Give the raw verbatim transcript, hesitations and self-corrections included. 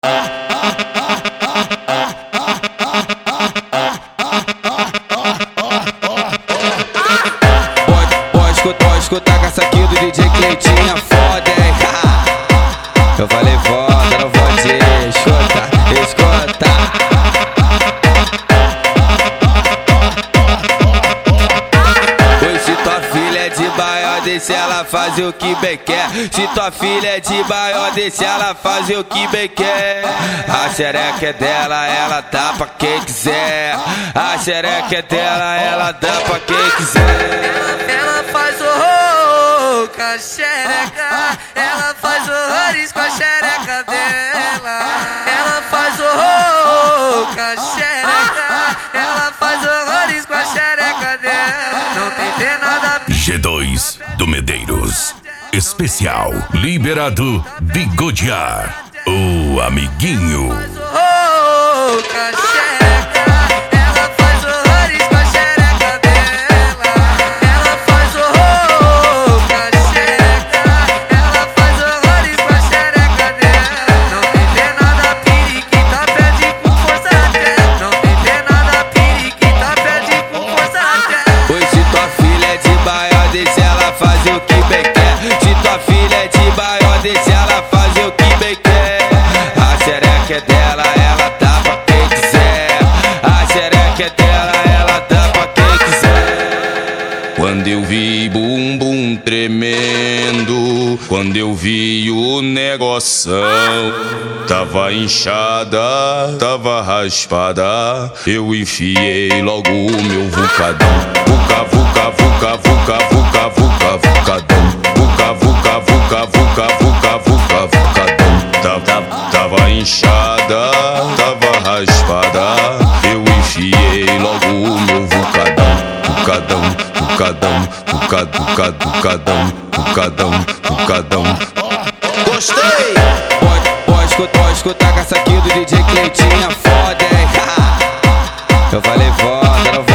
Pode escutar que essa aqui do D J Cleitinho é foda, hein? Eu falei foda, não vou te escuta, escuta. Pois se tua filha é de Baió, deixa ela fazer o que bem quer. Se tua filha é de Baió, deixa ela fazer o que bem quer. A xereca é dela, ela dá pra quem quiser. A xereca é dela, ela dá pra quem quiser. Ela faz horror com a xereca, ela faz horrores com a xereca dela. Ela faz horror com a xereca, ela faz horrores com a xereca dela. Não tem ver nada. G dois do Medeiros, especial Liberado Bigodear, o amiguinho. Horror com a xereca, ela faz horrores com a xereca dela. Ela faz horror com a xereca, ela faz horrores com a xereca dela. Não tem ver nada, periquita perde com força até. Não tem ver nada, periquita perde com força até. Pois se tua filha é de Baió, deixa ela fazer o que bem quer. Se tua filha é de Baió, deixa ela fazer o que bem quer. A xereca é dela, ela dá pra quem quiser. A xereca é dela, ela dá pra quem quiser. Quando eu vi bumbum tremendo, quando eu vi o negoção, tava inchada, tava raspada, eu enfiei logo o meu vucadão. Vuca, vuca, vuca, vuca, vuca, vuca, vucadão. Vuca, vuca, vuca, vuca, vuca, vuca, vucadão. Tava, tava inchada, tava raspada, eu enfiei logo o meu vucadão. Vucadão, vucadão, vucadão, vucadão, vucadão, vucadão. Gostei! Pode, pode, escutar, pode escutar que essa aqui do D J Cleitinho é foda, hein? Eu falei foda, não